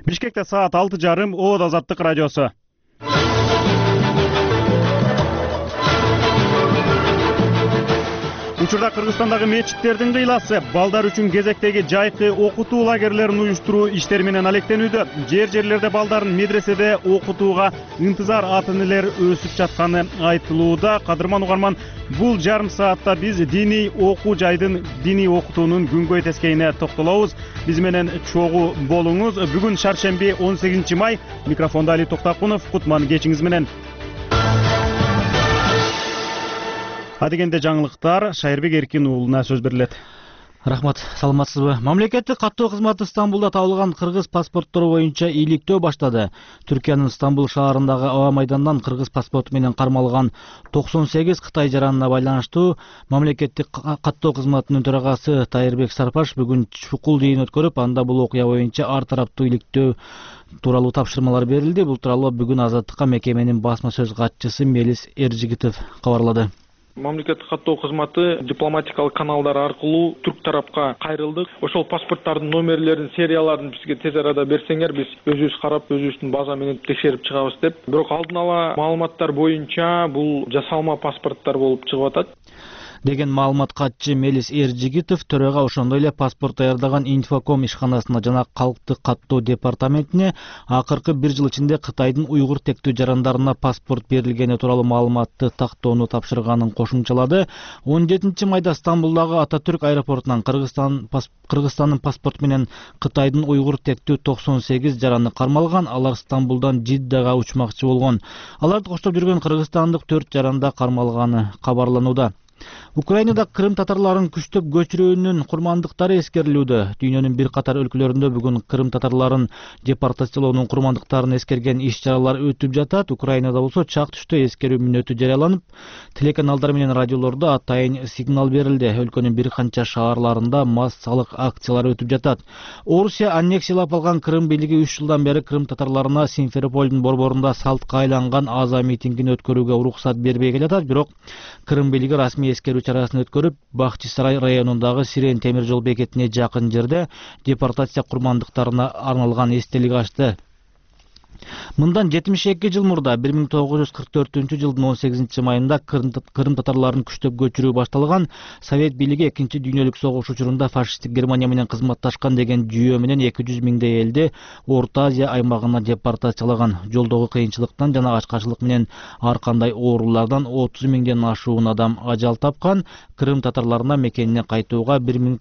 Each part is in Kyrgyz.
Бишкекте саат 6:30 Оот Азаттык радиосу. Учурда Кыргызстандагы мечиттердин кыйласы балдар үчүн кезектеги жайкы окутуу лагерлерин уюштуруу иштери менен алектенүүдө. Жерлерде балдарын медреседе окутууга интизар ата-энелер өсүп жатканы айтылууда. Кадырман угарман, бул жарым саатта биз диний окуу жайдын диний окутуунун күнгөй тескейине токтолобуз. Биз менен чогуу болуңуз. Бүгүн шаршемби 18 май. Микрофонда Али Токтакунов. Кутман кечиңиз менен. Адегенде жаңылыктар Шайырбек Эркин уулуна сөз берилет. Рахмат, саламатсызбы? Мамлекеттик каттоо кызматы Стамбулда табылган кыргыз паспорттору боюнча иликтөө баштады. Түркиянын Стамбул шаарындагы аба майдандан кыргыз паспорту менен кармалган 98 Кытай жаранына байланыштуу мамлекеттик каттоо кызматынын төрагасы Тайырбек Сарпаш бүгүн чукул жыйын өткөрүп, анда бул окуя боюнча ар тараптуу иликтөө тууралуу тапшырмалар берилди. Бул тууралуу бүгүн Азаттыкка мекеменин басма сөз катчысы Мелис Эржигитов кабарлады. Мамлекеттик каттоо кызматы дипломатикалык каналдар аркылуу түрк тарапка кайрылдык. Ошол паспорттардын номерлерин, серияларын бизге тез арада берсеңер, биз өзүбүз карап, өзүбүздүн база менен текшерип чыгабыз деп. Бирок алдын ала маалыматтар боюнча бул жасалма паспорттар болуп чыгып атат деген маалымат катчы Мелис Эржигитов төрага ошондой эле паспорт даярдаган Инфоком ишканасына жана Калктык каттоо департаментине акыркы 1 жыл ичинде Кытайдын уйгур тектүү жарандарына паспорт берилгени тууралуу маалыматты тактоону тапшырганын кошумчалады. 17 майда Стамбулдагы Ататүрк аэропортунан Кыргызстандын паспорту менен Кытайдын уйгур тектүү 98 жараны кармалган. Алар Стамбулдан Жиддага учмакчы болгон. Аларды коштоп жүргөн кыргызстандык 4 жаранда кармалганы кабарланууда. Украинада Крым татарларын күчтөп көчүрүүнүн курмандыктары эскерилүүдө. Дүйнөнүн бир катар өлкөлөрүндө бүгүн Крым татарларын депортациялоонун курмандыктарын эскерген иш-чаралар өтүп жатат. Украинада болсо чак түштө эскерүү мүнөтү жарыяланып, телеканалдар менен радиолордо атайын сигнал берилди. Өлкөнүн бир канча шаарларында массалык акциялар өтүп жатат. Орусия аннексиялап алган Крым бийлиги 3 жылдан бери Крым татарларына Симферополдун борборунда салтка айланган аза митингин өткөрүүгө уруксат бербей келатат. Бирок Крым бийлиги расмий эскерүү чарасын өткөрүп, Бахчисарай районундагы Сирен темир жол бекетине жакын жерде депортация курмандыктарына арналган эстелик ачты. Мындан 72 жыл мурда 1944 жылдын 18 майында Крым татарларын күчтөп көчүрүү башталган. Совет бийлиги 2 дүйнөлүк согуш учурунда фашисттик Германия менен кызматташкан деген жүйө менен 200 миңдей элди Орто Азия аймагына депортациялаган. Жолдогу кыйынчылыктан жана ачкачылык менен ар кандай оорулардан 30 миңден ашуун адам ажал тапкан. Крым татарларына мекенине кайтууга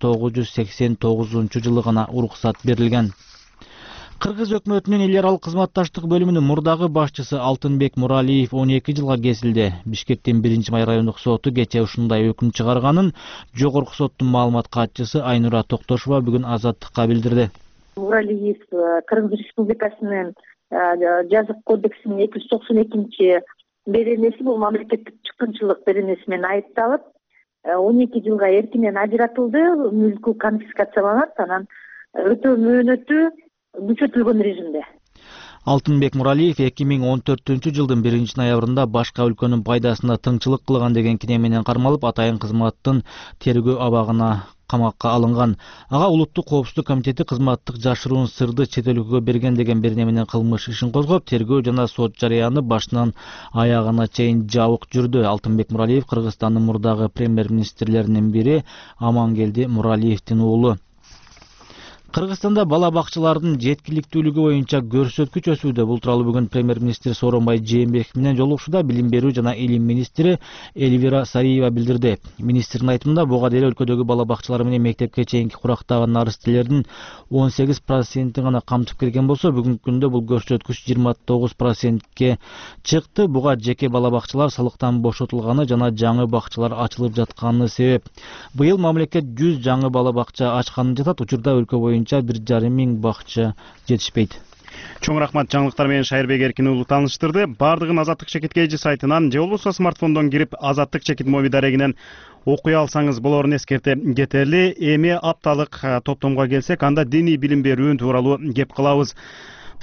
1989 жылы гана уруксат берилген. Кыргыз өкмөтүнүн эл аралык кызматташтык бөлүмүнүн мурдагы башчысы Алтынбек Муралиев 12 жылга кесилди. Бишкектин 1 май райондук соту кечээ ушундай өкүм чыгарганын жогорку соттун маалымат катчысы Айнура Токтошова бүгүн Азаттыкка билдирди. Муралиев Кыргыз Республикасынын жазык кодексинин 292 беренеси, бул мамлекеттик чыккынчылык беренеси менен айыпталып, 12 жылга эркинен ажыратылды, мүлкү конфискацияланат, анан өтөө мөөнөтү күчөтүлгөн режимде. Алтынбек Муралиев 2014 жылдын 1 ноябрында башка өлкөнүн пайдасына тыңчылык кылган деген кине менен кармалып, атайын кызматтын тергөө абагына камакка алынган. Ага улуттук коопсуздук комитети кызматтык жашыруун сырды чет өлкөгө берген деген берене менен кылмыш ишин козгоп, тергөө жана сот жарыяны башынан аягына чейин жабык жүрдү. Алтынбек Муралиев Кыргызстандын мурдагы премьер-министрлеринин бири Амангелди Муралиевдин уулу. Кыргызстанда бала бакчылардын жеткиликтүүлүгү боюнча көрсөткүч өсүүдө. Бул тууралуу бүгүн премьер-министр Сооронбай Жээнбеков менен жолугушууда билим берүү жана илим министри Эльвира Сариева билдирди. Министрдин айтымында буга дейин өлкөдөгү бала бакчалар менен мектепке чейинки курактагы нарастелердин 18% гана камтып келген болсо, бүгүнкү күндө бул көрсөткүч 29%ке чыкты. Буга жеке бала бакчалар салыктан бошотулганы жана жаңы бакчалар ачылып жатканы себеп. Быйыл мамлекет 100 жаңы бала бакча ачканын жатат. Учурда өлкө боюнча 1,5 миң бакча жетишпейт. Чоң рахмат, жаңылыктар менен Шайырбек Эркин уулу тааныштырды. Бардыгын Азаттык чекит KG сайтынан же болбосо смартфондон кирип Азаттык чекит моби дарегинен окуй алсаңыз болорун эскерте кетели. Эми апталык топтомго келсек, анда диний билим берүү тууралуу кеп кылабыз.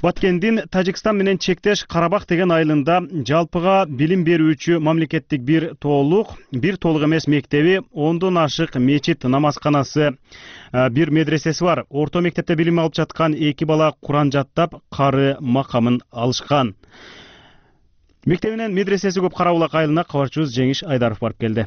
Баткендин Тажикстан менен чектеш Карабах деген айылында жалпыга билим берүүчү мамлекеттик бир толук эмес мектеби, 10дон ашык мечит, намазканасы, бир медресеси бар. Орто мектепте билим алып жаткан 2 бала Куран жаттап, кары макамын алышкан. Мектебинен медресеси көп Карабулак айылына кабарчыбыз Жеңиш Айдаров барып келди.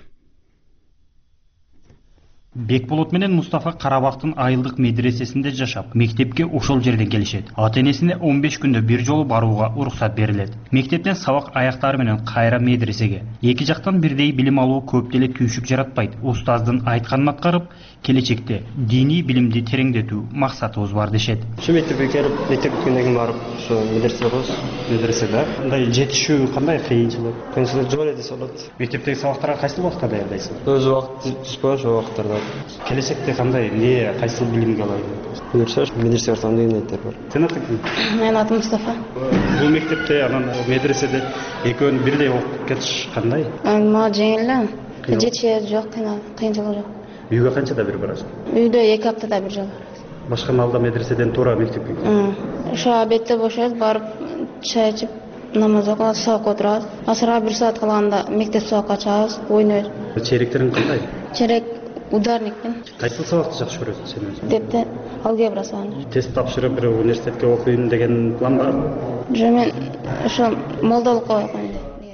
Бекболот менен Мустафа Карабактын айылдык медресесинде жашап, мектепке ошол жерден келишет. Ата-энесине 15 күндө бир жолу барууга уруксат берилет. Мектептен сабак аяктары менен кайра медресеге. Эки жактан бирдей билим алуу көп деле түйшүк жаратпайт. Устаздын айтканын аткарып, келечекте диний билимди тереңдетүү максатыбыз бар дешет. Şu мектепке келип, мектеп бүткөндөн кийин барып, ошо медреседе болобуз. Медреседе мындай жетишүү кандай кыйынчылык? Кыйынчылык жок эле десе болот. Мектептеги сабактарга кайсы убакта даярдайсың? Өз убакыт түспөй, ошол убакыттарда. Келечекте кандай, кайсы билимге алайын? Медресе ортам деген ниеттер бар. Сен атың? Менин атым Мустафа. Бул мектепте, анан медреседе экөөнү бирдей окуп кетиш кандай? Мага жеңил эле. Жетиши жок, кыйынчылык жок. Үйгө канчада бир барасың? Үйдө 2 аптада бир жолу. Башка маалда медреседен туура мектепке келесиң? Ошо обедте бошойт, барып чай ичип, намаз окуп, сабакка отурабыз. Асырга 1 саат калганда мектеп сабакка чыгабыз, ойнойбуз. Черектериң кандай? Черек ударникпен. Кайсы сабакты жакшы көрөсүң сен өзүң? Мектепте алгебра сабагын. Тест тапшырып, бир университетке окуйм деген план барбы? Жок, мен ошо молдолукка окуйм.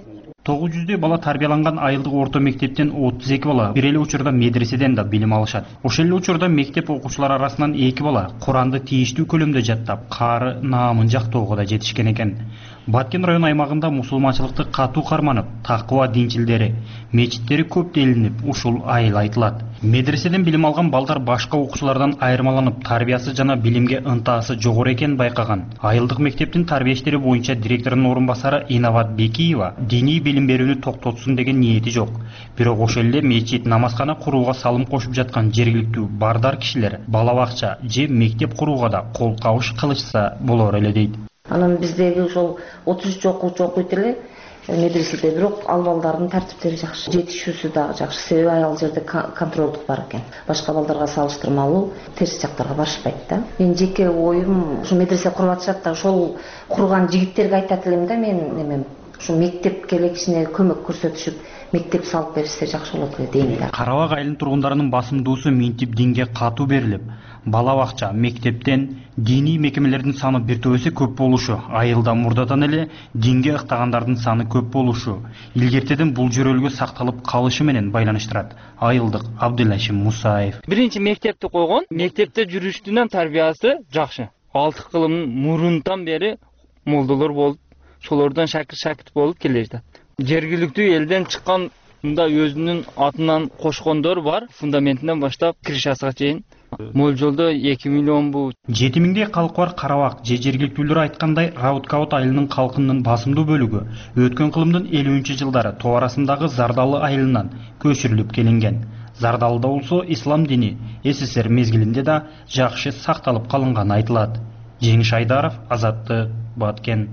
900 бала тарбияланган айылдык орто мектептен 32 бала бир эле учурда медреседен да билим алышат. Ошол эле учурда мектеп окуучулары арасынан 2 бала Куранды тийиштүү көлөмдө жаттап, кары наамын жактоого да жетишкен экен. Баткен район аймагында мусулманчылыкты катуу карманып, такыба динчилдери, мечиттери көп делинип, ушул айыл айтылат. Медреседен билим алган балдар башка окуучулардан айырмаланып, тарбиясы жана билимге ынтаасы жогору экенин байкаган. Айылдык мектептин тарбия иштери боюнча директорунун орун басары Инабат Бекиева диний билим берүүнү токтотсун деген ниети жок. Бирок ошол эле мечит, намазкана курууга салым кошуп жаткан жергиликтүү бардар кишилер бала бакча же мектеп курууга да кол кабыш кылышса болор эле дейт. Анан биздеги ошол 33 окуучу окуйт эле медреседе, бирок ал балдардын тартиптери жакшы, жетишүүсү да жакшы. Себеби ал жерде контролдук бар экен. Башка балдарга салыштырмалуу терс жактарга барышпайт да. Мен жеке оюм, ушу медресе куруп атышат да, ошол курган жигиттерге айтат элем да, мен немем ушу мектепке эле кичине көмөк көрсөтүшүп, мектеп салып беришсе жакшы болот эле дейм да. Карабак айылынын тургундарынын басымдуусу минтип динге катуу берилип, бала бакча, мектептен диний мекемелердин саны бир төбөсү көп болушу, айылда мурдадан эле динге ыктагандардын саны көп болушу, илгертеден бул жөрөлгө сакталып калышы менен байланыштырат айылдык Абдылашим Мусаев. Биринчи мектепти койгон, мектепте жүрүштүнөн тарбиясы жакшы. 6 кылымдын мурунтан бери молдолор болуп, шолордон шакирт болуп келе жатат. Жергиликтүү элден чыккан мында өзүнүн атынан кошкондор бар, фундаментинен баштап крышасына чейин. Молжолдо 2 миллион бу. 7000дей калк бар Карабак же жергиликтүүлөр айткандай, Раут-Каут айылынын калкынын басымдуу бөлүгү өткөн кылымдын 50-жылдары тоо арасындагы Зардалы айылынан көчүрүлүп келинген. Зардалыда болсо ислам дини СССР мезгилинде да жакшы сакталып калынганы айтылат. Жеңиш Айдаров, Азаттык, Баткен.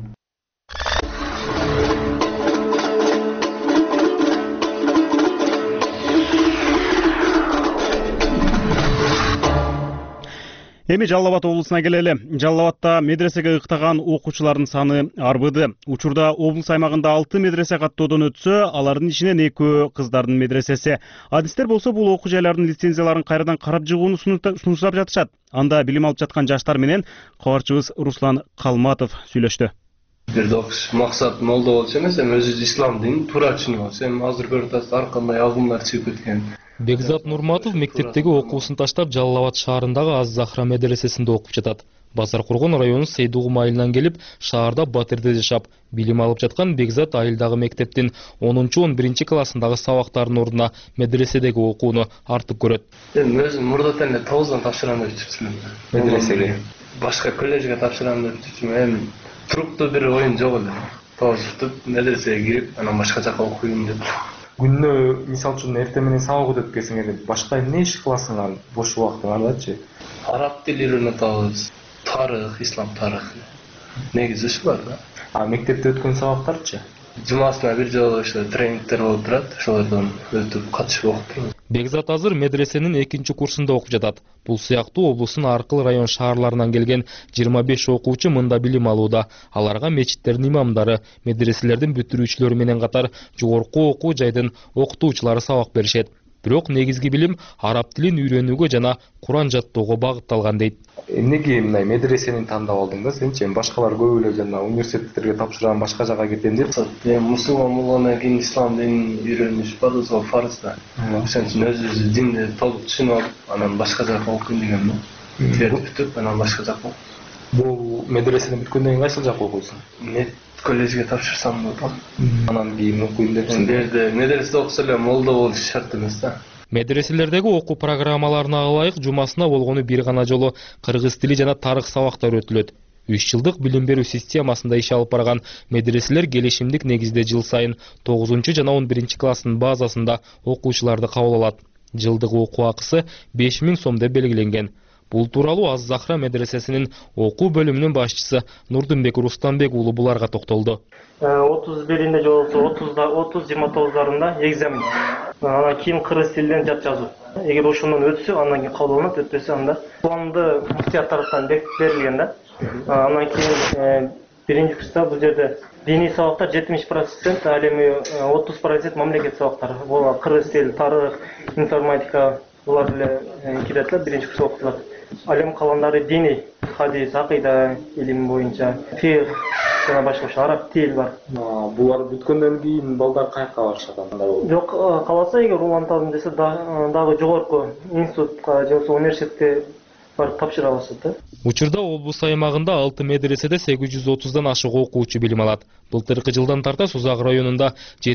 Эми Жалал Абад облусуна келели. Жалал Абадта медресеге ыктаган окуучулардын саны арбыды. Учурда облус аймагында 6 медресе каттоодон өтсө, алардын ичинен 2 кыздардын медресеси. Адистер болсо бул окуу жайлардын лицензияларын кайрадан карап чыгууну сунуштап жатышат. Анда билим алып жаткан жаштар менен кабарчыбыз Руслан Калматов сүйлөштү. Бир окуш максат молдо болчу эмес, эми өзү ислам динин туура түшүнүп алса, эми азыр көрүп атасыз ар кандай агымдар чыгып кеткен. Бекзат Нурматов мектептеги окуусун таштап Жалал Абад шаарындагы Аз Захра медресесинде окуп жатат. Базар Кургон районунун Сейдугум айылынан келип, шаарда Батирде жашап, билим алып жаткан Бекзат айылдагы мектептин 10-11 классындагы сабактардын ордуна медреседеги окууну артык көрөт. Эми өзүм мурдатан эле 9дан тапшырам деп жүрчүмүн. Медресеге. Башка коллежге тапшырам деп жүрчүмүн. Эми туруктуу бир оюн жок эле. 9 бүтүп медресеге кирип, анан башка жака окуйм деп. Күнүнө мисал үчүн эртең менен сабак өтөп келсең эле, башка эмне иш кыласың бош убактыңардачы? Араб тили үйрөнүп атабыз, тарых, ислам тарыхы. Негизи ушулар да. А мектепте өткөн сабактарчы? Жумасына бир жолу ошо тренингдер болуп турат, ошолордон өтүп катышып окуп. Бекзат азыр медресенин 2 курсунда окуп жатат. Бул сыяктуу облустун аркыл район шаарларынан келген 25 окуучу мында билим алууда. Аларга мечиттердин имамдары, медреселердин бүтүрүүчүлөрү менен катар жогорку окуу жайдын окутуучулары сабак беришет. Бирок негизги билим араб тилин үйрөнүүгө жана Куран жаттоого багытталган дейт. Эмнеге мындай медресени тандап алдың да сенчи? Башкалар көп эле жана университеттерге тапшырам, башка жака кетем деп. Мусулман болгондон кийин ислам динин үйрөнүш базасы фарз да. Ошон үчүн өзүбүз динди толук түшүнүп алып, анан башка жака окуйм деген да. Бүтүп, анан башка жака. Бул медресени бүткөндөн кийин кайсы жака окуйсуң? Коллежге тапшырсам деп атам. Анан кийин окуйм депсиң. Медреседе окуса эле молдо болуш шарт эмес да. Медреселердеги окуу программаларына ылайык жумасына болгону бир гана жолу кыргыз тили жана тарых сабактары өтүлөт. 3 жылдык билим берүү системасында иш алып барган медреселер келишимдик негизде жыл сайын 9 жана 11 класстын базасында окуучуларды кабыл алат. Жылдык окуу акысы 5000 сом деп белгиленген. Бул тууралуу Аз-Захра медресесинин окуу бөлүмүнүн башчысы Нурдунбек Рустамбек уулу буларга токтолду. 31-inde же болсо 30-29-дарында экзамен. Анан кийин кыргыз тилинен жат жазуу. Эгер ошондон өтсө, андан кийин кабыл алынат, өтпөсө анда планды муфтият тараптан берилген да. Андан кийин биринчи курста бул жерде диний сабактар 70%, ал эми 30% мамлекет сабактары. Бул кыргыз тил, тарых, информатика булар эле кирет эле биринчи курста окутулат. Ал эми калгандары диний, хадис, акыйда илими боюнча, фикх жана башка араб тил бар. Булар бүткөндөн кийин балдар каяка барышат анда? Жок, каласа эгер улантам десе дагы жогорку институтка же болбосо университетке барып тапшыра алышат да. Учурда облус аймагында 6 медреседе 830дан ашык окуучу билим алат. Былтыркы жылдан тарта Сузак районунда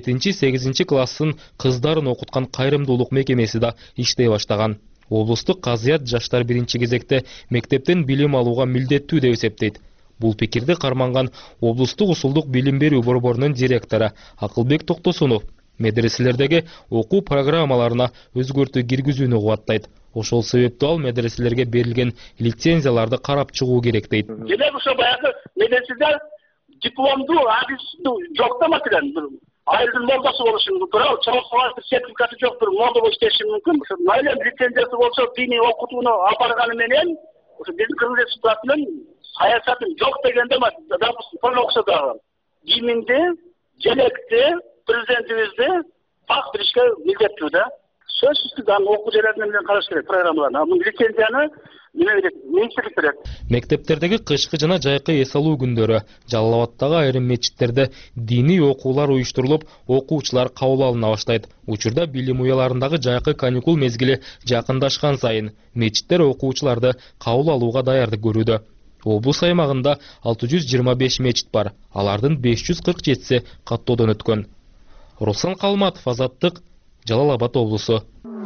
7-8 классын кыздарын окуткан кайрымдуулук мекемеси да иштей баштаган. Облустук казыят жаштар биринчи кезекте мектептен билим алууга милдеттүү деп эсептейт. Бул пикирди карманган облустук усулдук билим берүү борборунун директору Акылбек Токтосунов медреселердеги окуу программаларына өзгөртүү киргизүүнү кубаттайт. Ошол себептүү ал медреселерге берилген лицензияларды карап чыгуу керек дейт. Демек ошо баягы медреседе дипломдуу адистүү жок да маселен. Айылдын молдасы болушу мүмкүн, чоң сертификаты жоктур, молдо болуп иштеши мүмкүн. Ошо майлен лицензиясы болсо диний окутууну алып барганы менен ошо биздин Кыргыз Республикасынын саясатын жок дегенде допустим полно окшо дагы. Дининди, желекти, президентибизди так билишке милдеттүү да. Сөзсүз да окуу жайларына менен караш керек программаларына. Бул лицензияны министрлик берет. Мектептердеги кышкы жана жайкы эс алуу күндөрү Жалал Абаддагы айрым мечиттерде диний окуулар уюштурулуп, окуучулар кабыл алына баштайт. Учурда билим уяларындагы жайкы каникул мезгили жакындашкан сайын мечиттер окуучуларды кабыл алууга даярдык көрүүдө. Облус аймагында 625 мечит бар. Алардын 547си каттоодон өткөн. Руслан Калматов, Азаттык, Жалал Абад облусу.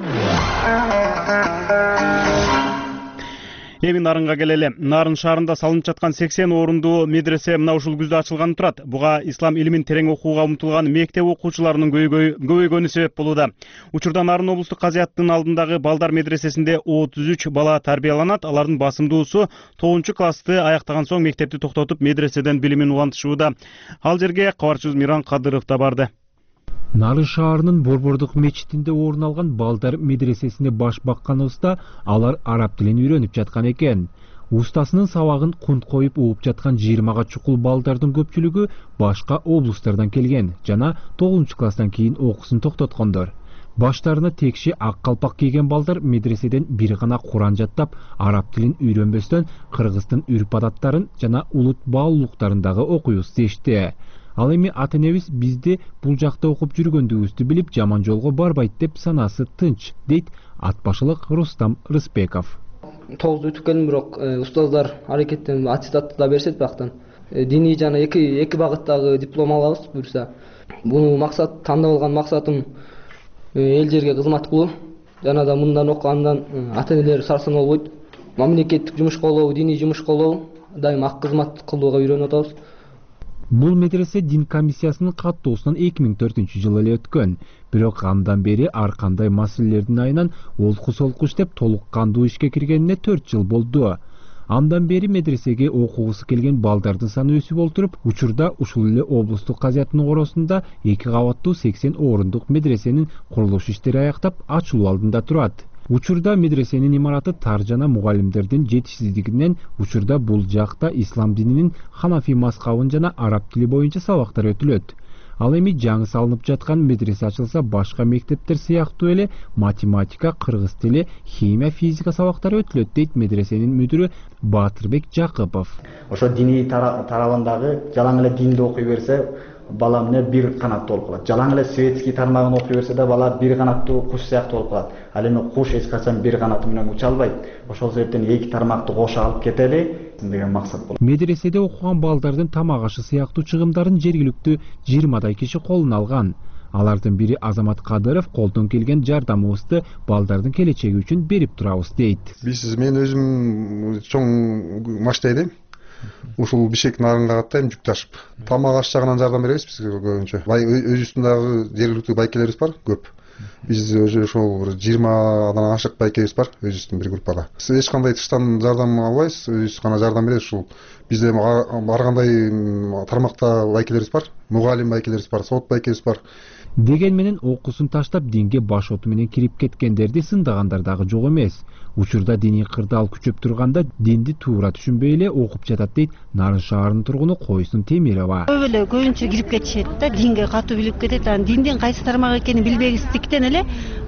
Эми Нарынга келели. Нарын шаарында салынып жаткан 80 орундуу медресе мына ушул күздө ачылганы турат. Буга ислам илимин терең окууга умтулган мектеп окуучуларынын көбөйгөнү себеп болууда. Учурда Нарын облустук казыяттын алдындагы балдар медресесинде 33 бала тарбияланат. Алардын басымдуусу 9 классты аяктаган соң мектепти токтотуп медреседен билимин улантышууда. Ал жерге кабарчыбыз Миран Кадыров да барды. Нарын шаарынын Борбордук мечитинде орун алган балдар медресесине баш баккан уста алар араб тилин үйрөнүп жаткан экен. Устасынын сабагын кунт коюп угуп жаткан 20га чукул балдардын көпчүлүгү башка облустардан келген жана 9 класстан кийин окуусун токтоткондор. Баштарына текши ак калпак кийген балдар медреседен бир гана Куран жаттап, араб тилин үйрөнбөстөн кыргыздын үрп адаттарын жана улут баалуулуктарын дагы окуй иштешти. Ал эми ата-энебиз бизди бул жакта окуп жүргөндүгүбүздү билип жаман жолго барбайт деп санасы тынч, дейт ат башылык Рустам Рыспеков. 9 өтүп келдим, бирок устаздар аракеттенип аттестатты да беришет бактан. Диний жана эки багыттагы диплом алабыз буюрса. Буну максат тандап алган максатым эл жерге кызмат кылуу. Жана да мындан окугандан ата-энелер сарсын болбойт. Мамлекеттик жумуш кылуу, диний жумуш кылуу, дайым ак кызмат кылууга үйрөнүп атабыз. Бул медресе дин комиссиясынын каттоосунан 2004-жылы эле өткөн. Бирок андан бери ар кандай маселелердин айынан олку солку иштеп толук кандуу ишке киргенине 4 жыл болду. Андан бери медресеге окугусу келген балдардын саны өсүп олтуруп, учурда ушул эле облустук казиятынын коросунда 2 кабаттуу 80 орундук медресенин курулуш иштери аяктап ачылуу алдында турат. Учурда медресенин имараты тар жана мугалимдердин жетишсиздигинен учурда бул жакта ислам дининин ханафи мазхабын жана араб тили боюнча сабактар өтүлөт. Ал эми жаңы салынып жаткан медресе ачылса, башка мектептер сыяктуу эле математика, кыргыз тили, химия, физика сабактары өтүлөт, дейт медресенин мүдүрү Батырбек Жакыпов. Ошо диний тарабындагы жалаң эле динди окуй берсе, бала эмне бир канаттуу болуп калат. Жалаң эле светский тармагын окуй берсе да бала бир канаттуу куш сыяктуу болуп калат. Ал эми куш эч качан бир канаты менен уча албайт. Ошол себептен 2 тармакты кошо алып кетели деген максат болот. Медреседе окуган балдардын тамак ашы сыяктуу чыгымдарын жергиликтүү 20 киши колуна алган. Алардын бири Азамат Кадыров колдон келген жардамыбызды балдардын келечеги үчүн берип турабыз, дейт. Мен өзүм чоң маштайдым. Ушул Бишкек нарынга каттайм жүк ташып. Тамак аш жагынан жардам беребиз бизге көбүнчө. Өзүбүздүн жергиликтүү байкелерибиз бар, көп. Биз ошол 20 ашык байкебиз бар, өзүбүздүн бир группада. Эч кандай тыштан жардам албайбыз, өзүбүз гана жардам беребиз. Ушул бизде ар кандай тармакта байкелерибиз бар, мугалим байкелерибиз бар, сот байкебиз бар. Деген менен окуусун таштап динге баш оту менен кирип кеткендерди сындагандар дагы жок эмес. Учурда диний кырдаал күчөп турганда динди туура түшүнбөй эле окуп жатат, дейт Нарын шаарынын тургуну Койсун Темирова. Көбүнчө кирип кетишет да, динге катуу билип кетет. Диндин кайсы тармак экенин билбегиздиктен эле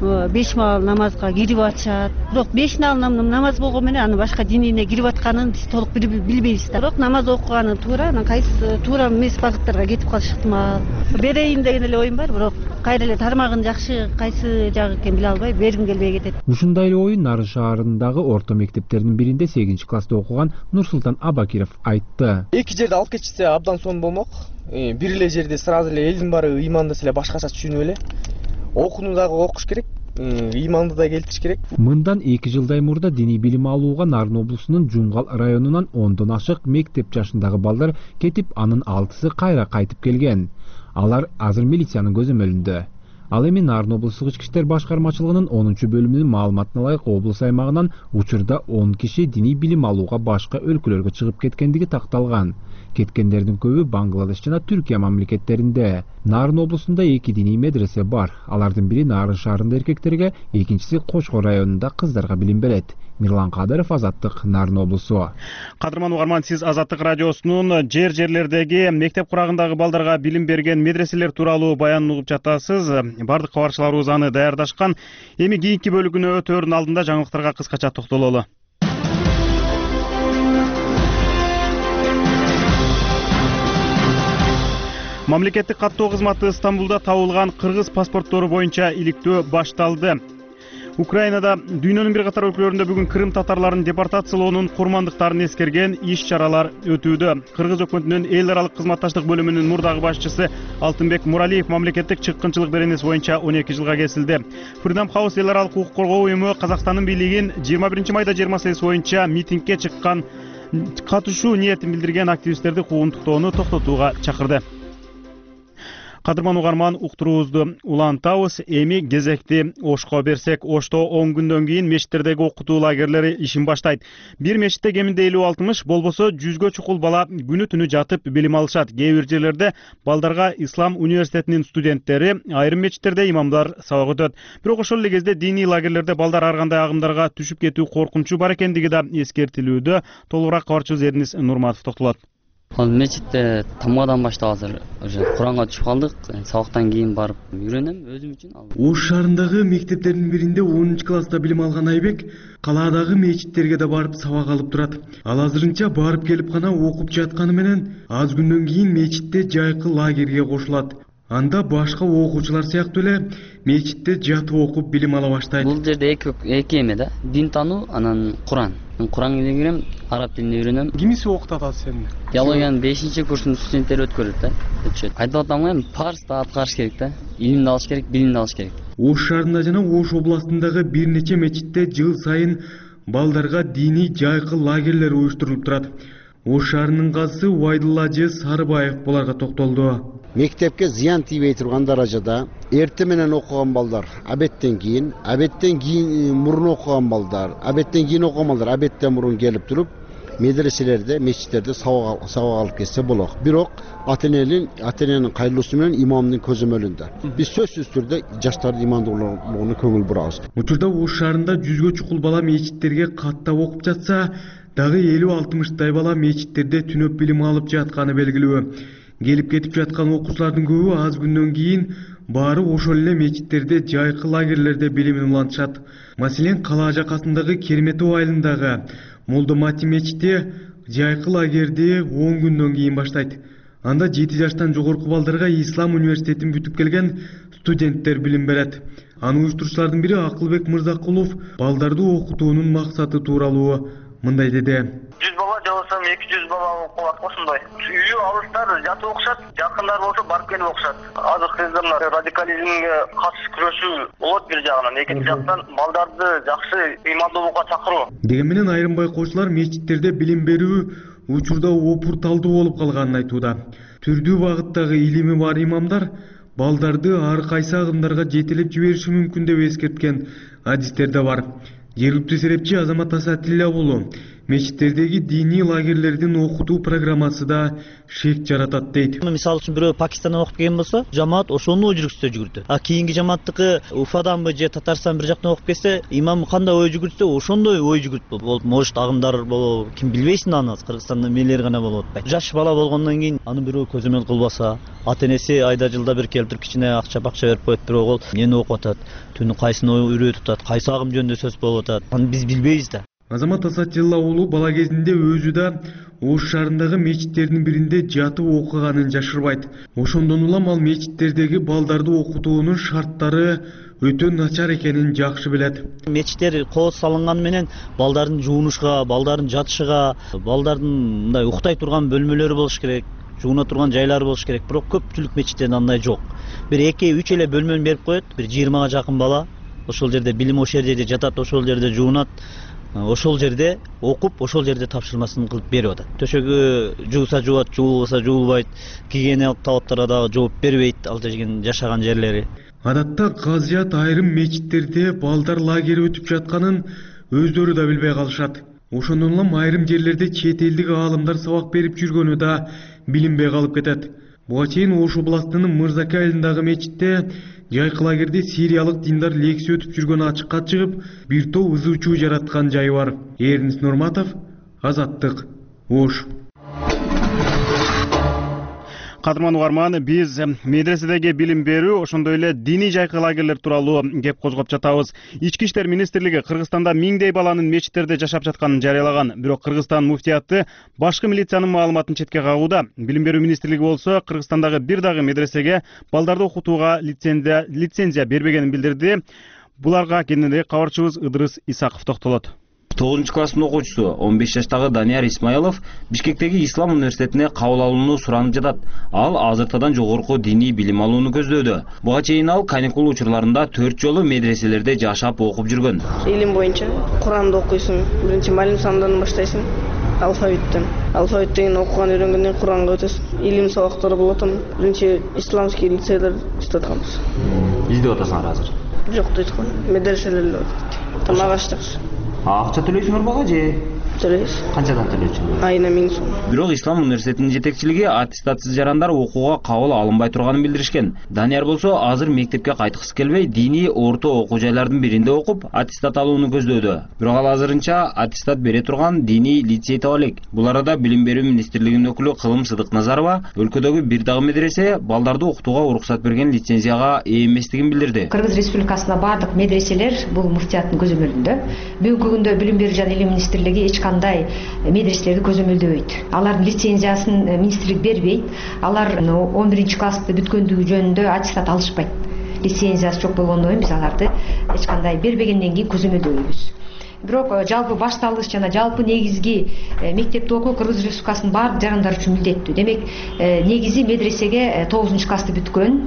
5 маал намазга кирип атышат. Бирок 5 намаз болгон менен анын башка динине кирип атканын биз толук билбейбиз да. Бирок намаз окуганы туура, анан кайсы туура эмес багыттарга кетип калышы ыктымал. Берейин деген эле оюм бар, бирок кайра эле тармагын жакшы кайсы жагы экенин биле албай бергим келбей кетет. Ушундай эле ою Нарын шаарындагы орто мектептердин биринде 8 класста окуган Нурсултан Абакиров айтты. Эки жерде алып кетишсе абдан сонун болмок. Бир эле жерде сразу эле элдин баары ыймандаса эле башкача түшүнүп эле окууну дагы окуш керек, ыйманды да келтириш керек. Мындан 2 жылдай мурда диний билим алууга Нарын облусунун Жумгал районунан 10дон ашык мектеп жашындагы балдар кетип, анын 6сы кайра кайтып келген. Алар азыр милициянын көзөмөлүндө. Ал эми Нарын облустук ички иштер башкармачылыгынын 10-бөлүмүнүн маалыматына ылайык облус аймагынан учурда 10 киши диний билим алууга башка өлкөлөргө чыгып кеткендиги такталган. Кеткендердин көбү Бангладеш жана Түркия мамлекеттеринде. Нарын облусунда 2 диний медресе бар. Алардын бири Нарын шаарында эркектерге, экинчиси Кошко районунда кыздарга билим берет. Мирлан Кадыров, Азаттык, Нарын облусу. Кадырман угарман, сиз Азаттык радиосунун жерлердеги мектеп курагындагы балдарга билим берген медреселер тууралуу баянын угуп жатасыз. Бардык кабарчыларыбыз аны даярдашкан. Эми кийинки бөлүгүнө өтөөрдүн алдында жаңылыктарга кыскача токтололу. Мамлекеттик каттоо кызматы Стамбулда табылган кыргыз паспорттору боюнча иликтөө башталды. Украинада дүйнөнүн бир катар өлкөлөрүндө бүгүн Крым татарларын депортациялоонун курмандыктарын эскерген иш-чаралар өтүүдө. Кыргыз өкмөтүнүн эл аралык кызматташтык бөлүмүнүн мурдагы башчысы Алтынбек Муралиев мамлекеттик чыккынчылык беренеси боюнча 12 жылга кесилди. Freedom House эл аралык укук коргоо уюму Казакстандын бийлигин 21 майда 28 боюнча митингге чыккан катышуу ниетин билдирген активисттерди куугунтуктоону токтотууга чакырды. Кадырман угарман, уктуруубузду улантабыз. Эми кезекти Ошко берсек, Ошто 10 күндөн кийин мечиттердеги окутуу лагерлери ишин баштайт. Бир мечитте кеминде 50-60, болбосо 100гө чукул бала күнү түнү жатып билим алышат. Кээ бир жерлерде балдарга Ислам университетинин студенттери, айрым мечиттерде имамдар сабак өтөт. Бирок ошол эле кезде диний лагерлерде балдар ар кандай агымдарга түшүп кетүү коркунучу бар экендиги да эскертилүүдө. Толугураак кабарчыбыз Эрнис Нурматов токтолот. Мечитте тамгадан баштап азыр уже Куранга түшүп калдык. Сабактан кийин барып үйрөнөм өзүм үчүн. Ош шаарындагы мектептердин биринде 10 класста билим алган Айбек калаадагы мечиттерге да барып сабак алып турат. Ал азырынча барып келип гана окуп жатканы менен аз күндөн кийин мечитте жайкы лагерге кошулат. Анда башка окуучулар сыяктуу эле мечитте жатып окуп билим ала баштайт. Бул жерде эки эме да. Дин тануу, анан Куран. Куранга үйрөнөм, араб тилин үйрөнөм. Кимиси окутат сени? Биологиянын 5-курстун студенттери өткөрөт да. Айтып атам эми парз да аткарыш керек да. Илимди алыш керек, билимди алыш керек. Ош шаарында жана Ош областындагы бир нече мечитте жыл сайын балдарга диний жайкы лагерлер уюштурулуп турат. Ош шаарынын казысы Убайдулла Ажы Сарыбаев буларга токтолду. Мектепке зыян тийбей турган даражада эрте менен окуган балдар абеттен кийин мурун окуган балдар, абеттен кийин окуган балдар абеттен мурун келип туруп, медреселерде, мечиттерде сабак алып кетсе болот. Бирок ата-эненин кайрылуусу менен имамдын көзөмөлүндө. Биз сөзсүз түрдө жаштардын имандуулугуна көңүл бурабыз. Учурда Ош шаарында 100гө чукул бала мечиттерге каттап окуп жатса, дагы 50-60 бала мечиттерде түнөп билим алып жатканы белгилүү. Келип кетип жаткан окуучулардын көбү аз күндөн кийин баары ошол эле мечиттерде жайкы лагерлерде билимин улантышат. Маселен, кала жакасындагы Керметов айылындагы Молдо Мати мечити жайкы лагерди 10 күндөн кийин баштайт. Анда 7 жаштан жогорку балдарга Ислам университетин бүтүп келген студенттер билим берет. Аны уюштурушчулардын бири Акылбек Мырзакулов балдарды окутуунун максаты тууралуу мындай деди. 100 бала жабылсам 200 бала окуп ошондой. Үйү алыстар, жатып окушат, жакындар болсо барып келип окушат. Азыркы кезде мына радикализмге каршы күрөшүү болот бир жагынан, экинчи жактан балдарды жакшы ыймандуулукка чакыруу. Деген менен айрым байкоочулар мечиттерде билим берүү учурда опурталдуу болуп калганын айтууда. Түрдүү багыттагы илими бар имамдар балдарды ар кайсы агымдарга жетелеп жибериши мүмкүн деп эскерткен адистер да бар. Жергиликтүү серепчи Азамат Асатилля уулу мечиттердеги диний лагерлердин окутуу программасы да шек жаратат дейт. Мисалы үчүн бирөө Пакистандан окуп келген болсо, жамаат ошону ой жүргүзсө жүгүртөт. А кийинки жамааттыкы Уфаданбы же Татарстан бир жактан окуп келсе, имам кандай ой жүгүртсө, ошондой ой жүгүртөт болуп, может агымдар болуп, ким билбейсиң аны, Кыргызстанда мелер гана болуп атпайт. Жаш бала болгондон кийин аны бирөө көзөмөл кылбаса, ата-энеси айда жылда бир келип туруп кичине акча берип коет, бирок ол эмнени окуп атат, түнү кайсыны үйрөтүп атат, кайсы агым жөнүндө сөз болуп атат, аны биз билбейбиз да. Азамат Асатилла уулу бала кезинде өзү да Ош шаарындагы мечиттердин биринде жатып окуганын жашырбайт. Ошондон улам ал мечиттердеги балдарды окутуунун шарттары өтө начар экенин жакшы билет. Мечиттер кол салынганы менен балдардын жуунушка, балдардын жатышыга, балдардын мындай уктай турган бөлмөлөрү болуш керек, жууна турган жайлары болуш керек. Бирок көпчүлүк мечиттерде андай жок. Бир 2-3 эле бөлмөнү берип коет, бир 20га жакын бала ошол жерде билим, ошол жерде жатат, ошол жерде жуунат. Ошол жерде окуп, ошол жерде тапшырмасын кылып берип атат. Төшөгү жууса жуат, жуулбаса жуулбайт, кийген талаптарга дагы жооп бербейт ал жерден жашаган жерлери. Адатта казыят айрым мечиттерде балдар лагери өтүп жатканын өздөрү да билбей калышат. Ошондон улам айрым жерлерде чет элдик аалымдар сабак берип жүргөнү да билинбей калып кетет. Буга чейин Ош областынын Мырзаке айылындагы мечитте жайкы лагерде сириялык диндар лекция өтүп жүргөнү ачыкка чыгып, бир топ ызы чуу жараткан жай бар. Эрнис Нурматов, Азаттык, Ош. Кадырман угарман, биз медреседеги билим берүү, ошондой эле диний жайкы лагерлер тууралуу кеп козгоп жатабыз. Ички иштер министрлиги Кыргызстанда миңдей баланын мечиттерде жашап жатканын жарыялаган. Бирок Кыргызстан муфтияты башкы милициянын маалыматын четке кагууда. Билим берүү министрлиги болсо Кыргызстандагы бир дагы медресеге балдарды окутууга лицензия бербегенин билдирди. Буларга кененирээк кабарчыбыз Ыдырыс Исаков токтолот. 9 класстын окуучусу 15 жаштагы Данияр Исмаилов Бишкектеги Ислам университетине кабыл алууну суранып жатат. Ал азыртадан жогорку диний билим алууну көздөөдө. Буга чейин ал каникул учурларында 4 жолу медреселерде жашап окуп жүргөн. Илим боюнча Куранды окуйсуң, биринчи малим сандан баштайсың. Алфавиттен окуган үйрөнгөндөн Куранга өтөсүң. Илим сабактары болот, биринчи исламский лицейлер иштатканбыз. Издеп атасыңар азыр? Жок, дейт го. Медреселер тамак аштык. Акча төлөйсүңөр бага же? Төлөйбүз. Канчадан төлөйсүңөр? Айына 1000 сом. Бирок Ислам университетинин жетекчилиги аттестатсыз жарандар окууга кабыл алынбай турганын билдиришкен. Данияр болсо азыр мектепке кайткысы келбей, диний орто окуу жайлардын биринде окуп, аттестат алууну көздөөдө. Бирок ал азырынча аттестат бере турган диний лицей таба элек. Бул арада билим берүү министрлигинин өкүлү Кылым Сыдыкназарова өлкөдөгү бир дагы медресе балдарды окутууга уруксат берген лицензияга ээ эместигин билдирди. Кыргыз Республикасында бардык медреселер бул муфтияттын көзөмөлүндө. Бүгүнкү күндө билим берүү жана илим министрлиги эч кандай медреселерди көзөмөлдөбөйт. Алардын лицензиясын министрлик бербейт. Алар 11 классты бүткөндүгү жөнүндө аттестат алышпайт. Лицензиясы жок болгондон кийин биз аларды эч кандай бербегенден кийин көзөмөлдөбөйбүз. Бирок жалпы башталыш жана жалпы негизги мектепти окуу Кыргыз Республикасынын баардык жарандар үчүн милдеттүү. Демек, негизи медресеге 9 классты бүткөн,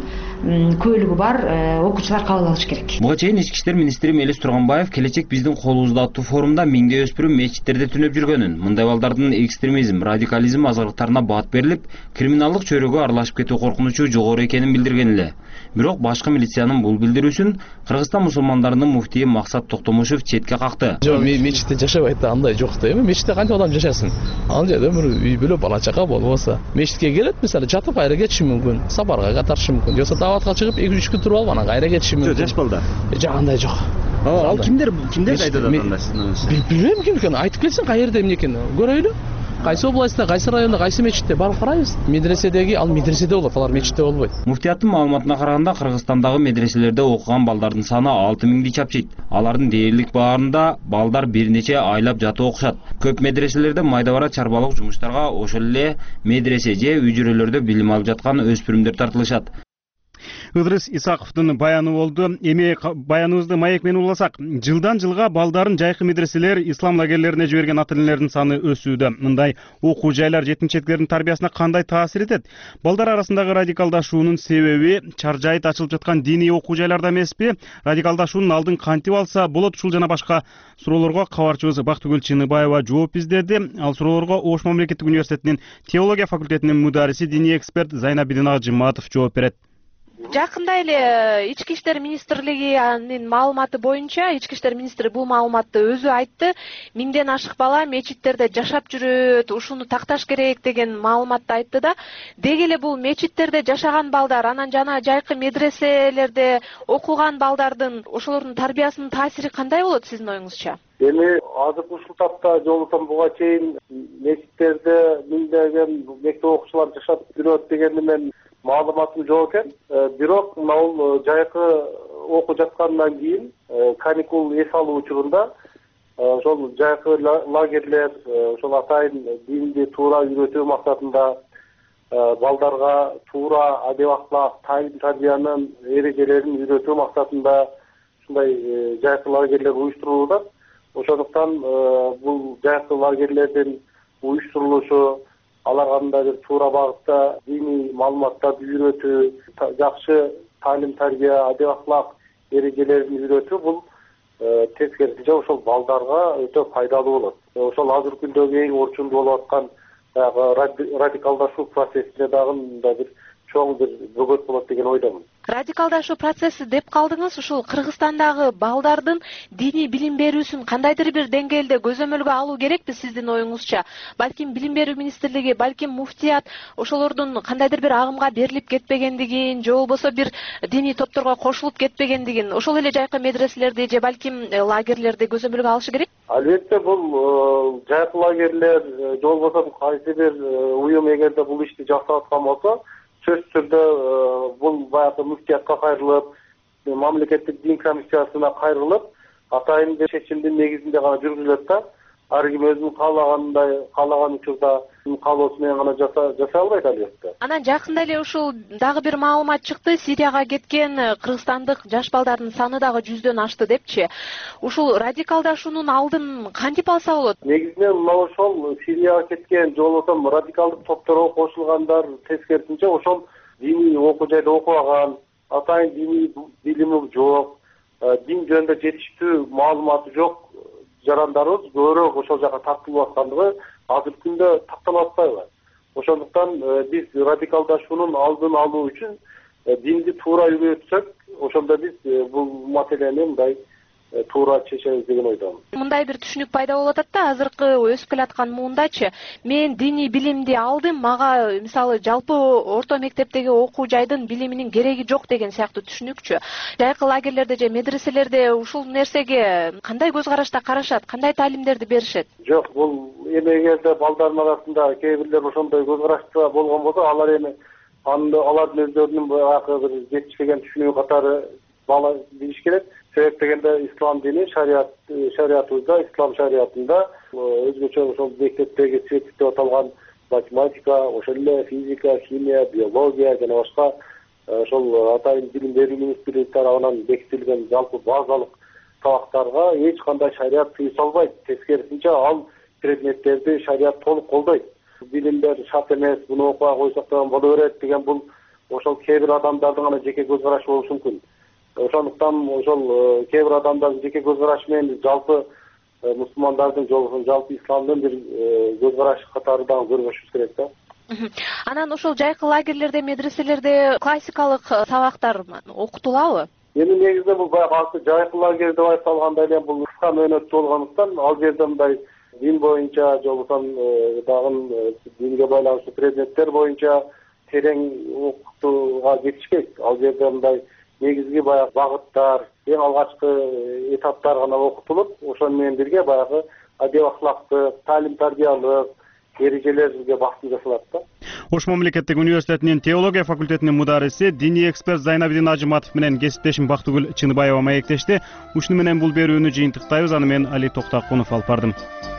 көөлүгү бар окуучулар кабыл алыш керек. Буга чейин Ички иштер министри Мелис Турганбаев келечек биздин колубузда аттуу форумда миңдей өспүрүм мечиттерде түнөп жүргөнүн, мындай балдардын экстремизм, радикализм азгырыктарына баат берилип, криминалдык чөйрөгө аралашып кетүү коркунучу жогору экенин билдирген эле. Бирок башкы милициянын бул билдирүүсүн Кыргызстан мусулмандарынын муфтийи Максат Токтомушев четке какты. Мечитте жашабайт да, андай жок да. Эми мечитте канча адам жашасын? Ал жерде бир үй бүлө бала чака болбосо, мечитке келет, мисалы жатып кайра кетиши мүмкүн, сапарга катарышы мүмкүн, же даватка чыгып 2-3 күн туруп алып анан кайра кетиши мүмкүн. Жаш балдар. Жок, андай жок. Ал кимдер айтат анда сиздин? Билбейм ким экенин, айтып келсең каерде эмне экенин көрөйлү. Кайсы областта, кайсы районда, кайсы мечитте барып карайбыз. Медреседеги, ал медреседе болот, алар мечитте болбойт. Муфтияттын маалыматына караганда Кыргызстандагы медреселерде окуган балдардын саны 6000 чапчыйт. Алардын дээрлик баарында балдар бир нече айлап жатып окушат. Көп медреселерде майда бара чарбалык жумуштарга ошол эле медресе же үй-жөрөлөрдө билим алып жаткан өспүрүмдөр тартылышат. Ыдырыс Исаковдун баяны болду. Эми баяныбызды маек менен уласак, жылдан жылга балдарын жайкы медреселер, ислам лагерлерине жиберген ата энелердин саны өсүүдө. Мындай окуу жайлар жетинчектердин тарбиясына кандай таасир этет? Балдар арасындагы радикалдашуунун себеби чаржайыт ачылып жаткан диний окуу жайларда эмеспи? Радикалдашуунун алдын кантип алса болот? Ушул жана башка суроолорго кабарчыбыз Бактыгүл Чыныбаева жооп издеди. Ал суроолорго Ош мамлекеттик университетинин теология факультетинин мудариси, диний эксперт Зайнабидин Ажыматов жооп берет. Жакында эле Ички иштер министрлигинин маалыматы боюнча, Ички иштер министри бул маалыматты өзү айтты. 1000ден ашык бала мечиттерде жашап жүрөт, ушуну такташ керек деген маалыматты айтты да. Деги эле бул мечиттерде жашаган балдар, анан жана жайкы медреселерде окуган балдардын, ошолордун тарбиясынын таасири кандай болот сиздин оюңузча? Эми азыркы ушул тапта жолутам буга чейин мечиттерде миңдеген мектеп окуучулар жашап жүрөт дегенди мен маалыматым жок экен. Бирок бул жайкы окуп жаткандан кийин каникул эс алуу учурунда ошол жайкы лагерлер ошол атайын динди туура үйрөтүү максатында балдарга туура адеп ахлак, тайын тарбиянын эрежелерин үйрөтүү максатында ушундай жайкы лагерлер уюштурулууда. Ошондуктан бул жайкы лагерлердин уюштурулушу, алар кандай бир туура багытта диний маалыматтарды үйрөтүү, жакшы таалим тарбия, адеп ахлак эрежелерин үйрөтүү бул тескерисинче ошол балдарга өтө пайдалуу болот. Ошол азыркы күндөгү эң орчундуу болуп аткан радикалдашуу процессине дагы бир чоң бир бөгөт болот деген ойдомун. Радикалдашуу процесси деп калдыңыз, ушул Кыргызстандагы балдардын диний билим берүүсүн кандайдыр бир деңгээлде көзөмөлгө алуу керекпи сиздин оюңузча? Балким билим берүү министрлиги, балким муфтият ошолордун кандайдыр бир агымга берилип кетпегендигин, же болбосо бир диний топторго кошулуп кетпегендигин, ошол эле жайкы медреселерди же балким лагерлерди көзөмөлгө алышы керек? Албетте бул жайкы лагерлер же болбосо кайсы бир уюм эгерде бул ишти жасап аткан болсо, сөзсүз түрдө бул баягы муфтиятка кайрылып, мамлекеттик дин комиссиясына кайрылып, атайын бир чечимдин негизинде гана жүргүзүлөт да. Ар ким өзүнүн каалаган учурда каалоосу менен гана жасай албайт албетте. Анан жакында эле ушул дагы бир маалымат чыкты, Сирияга кеткен кыргызстандык жаш балдардын саны дагы 100дөн ашты депчи. Ушул радикалдашуунун алдын кантип алса болот? Негизинен мына ошол Сирияга кеткен, же болбосо радикалдык топторго кошулгандар тескерисинче ошол диний окуу жайда окубаган, атайын диний билими жок, дин жөнүндө жетиштүү маалыматы жок жарандарыбыз көбүрөөк ошол жака тартылып аткандыгы азыркы күндө такталып атпайбы? Ошондуктан биз радикалдашуунун алдын алуу үчүн динди туура үйрөтсөк, ошондо биз бул маселени мындай туура чечебиз деген ойдомун. Мындай бир түшүнүк пайда болуп атат да, азыркы өсүп келаткан муундачы, мен диний билимди алдым, мага мисалы жалпы орто мектептеги окуу жайдын билиминин кереги жок деген сыяктуу түшүнүкчү. Жайкы лагерлерде же медреселерде ушул нерсеге кандай көз карашта карашат, кандай таалимдерди беришет? Жок, бул эми эгерде балдардын арасында кээ бирлер ошондой көз карашта болгон болсо, алар эми алардын өздөрүнүн баягы бир жетишпеген түшүнүгү катары бала билиш керек. Себеп дегенде ислам дини шариятыбызда, ислам шариятында өзгөчө ошол мектептеги светик деп аталган математика, ошол эле физика, химия, биология жана башка ошол атайын билим берүү министрлиги тарабынан бекитилген жалпы базалык сабактарга эч кандай шарият тыюу салбайт. Тескерисинче ал предметтерди шарият толук колдойт. Билимдер шарт эмес, буну окуга койсок да боло берет деген бул ошол кээ бир адамдардын гана жеке көз карашы болушу мүмкүн. Ошондуктан ошол кээ бир адамдардын жеке көз карашы менен жалпы мусулмандардын жолу, жалпы исламдын бир көз карашы катары дагы көрбөшүбүз керек да. Анан ошол жайкы лагерлерде, медреселерде классикалык сабактар окутулабы? Эми негизинде бул баягы жайкы лагерь деп айтылгандай эле бул кыска мөөнөттүү болгондуктан ал жерде мындай дин боюнча же болбосо дагы динге байланыштуу предметтер боюнча терең окутууга кетишпейт. Ал жерде мындай негизги баягы багыттар, эң алгачкы этаптар гана окутулуп, ошону менен бирге баягы адеп ахлактык, таалим тарбиялык эрежелерге басым жасалат да. Ош мамлекеттик университетинин теология факультетинин мудариси, диний эксперт Зайнабидин Ажыматов менен кесиптешим Бактыгүл Чыныбаева маектешти. Ушуну менен бул берүүнү жыйынтыктайбыз. Аны мен Али Токтакунов алып бардым.